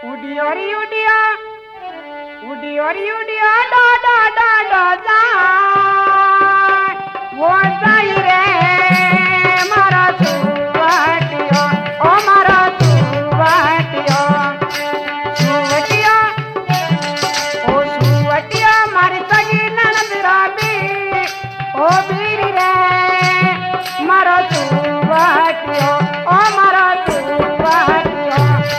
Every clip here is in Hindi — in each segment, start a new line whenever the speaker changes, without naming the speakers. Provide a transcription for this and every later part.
उडियो री उडियो उडियो री उडियो डो डो डो डो जाए वो जाई रे मारा सुवटियो ओ मारा सुवटियो सुवटियो ओ सुवटियो मारी सगी ननद राबी ओ बीरी रे मारा सुवटियो ओ मारा सुवटियो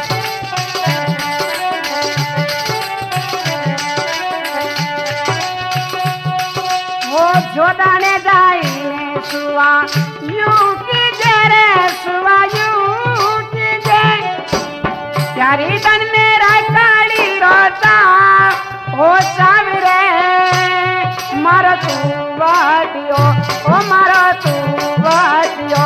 वो जोदाने जाइने सुवा यूं कीजे रे सुवा यूं कीजे प्यारी तन मेरा काली रोता ओ सावरे मारो तू वाटियो ओ मारो तू वाटियो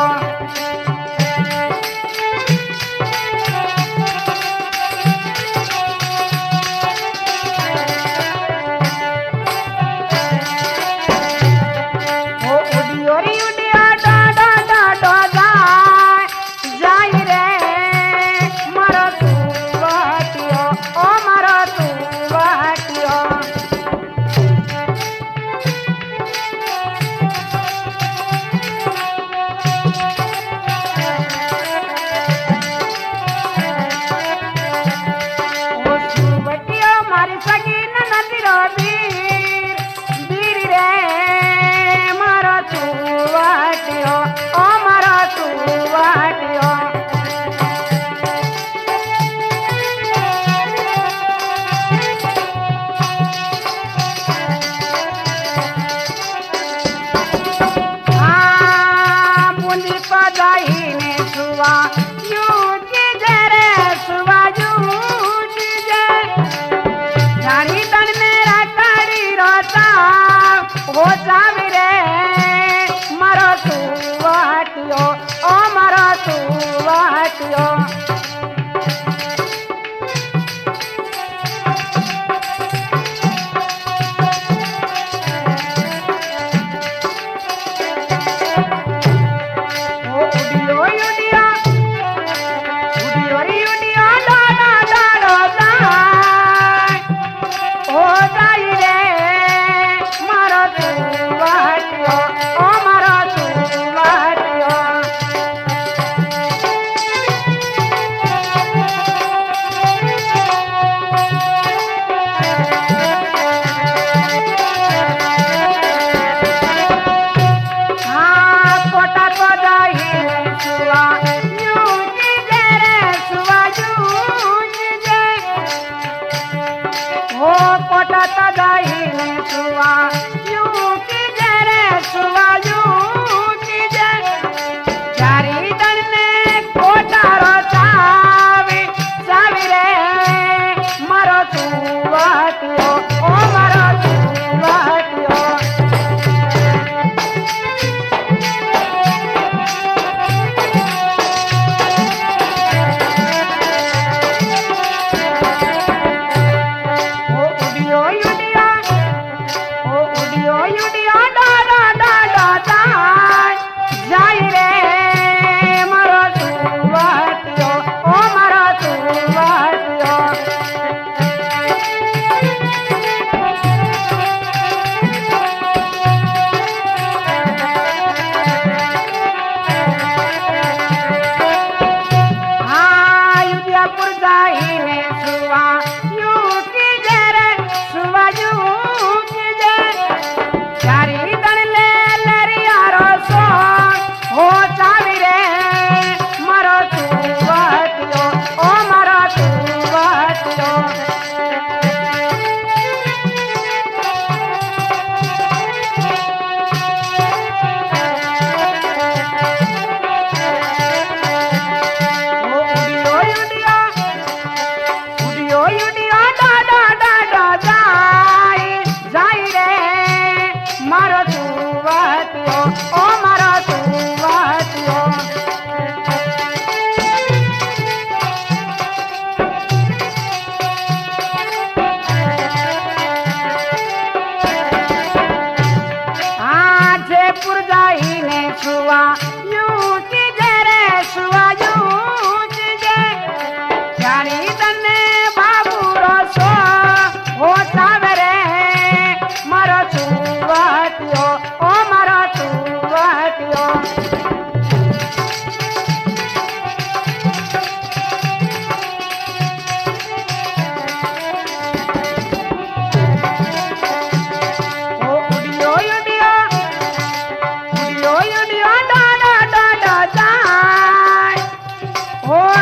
Oh, you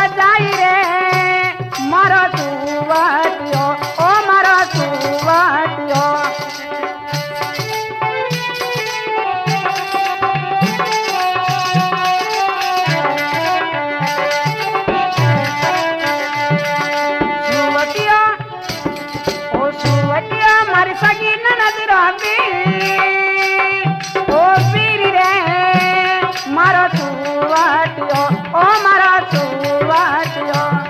जाई रे मारो सुवटियो ओ मारो सुवटियो सुवटिया ओ सुवटिया मारी सगी ननद रही ओ पीरी रे मारो सुवटियो ओ मारो सुवटियो